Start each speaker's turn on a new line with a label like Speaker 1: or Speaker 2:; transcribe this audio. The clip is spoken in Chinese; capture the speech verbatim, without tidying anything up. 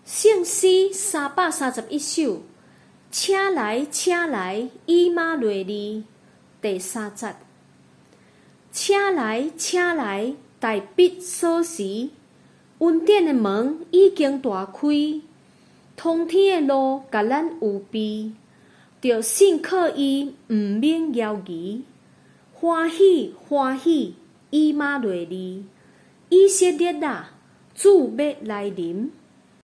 Speaker 1: 圣诗三百三十一首，请来，请来，以马内利。第三节，请来，请来，大必所时，恩典的门已经大开，通天的路甲咱有庇，着信靠伊，毋免犹豫，欢喜欢喜，以马内利，以色列啊，主要来临。